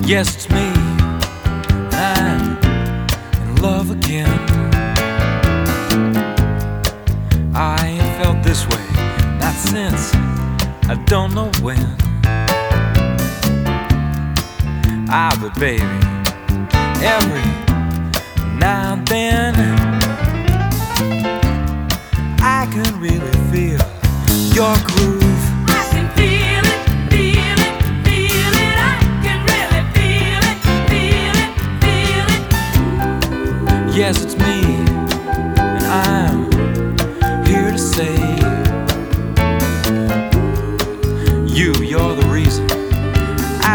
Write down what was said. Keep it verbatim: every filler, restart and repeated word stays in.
Yes, it's me. I'm in love again. I ain't felt this way, not since I don't know when. Ah, but baby, every now and then I can really feel your groove. I can feel it, feel it, feel it. I can really feel it, feel it, feel it. Yes, it's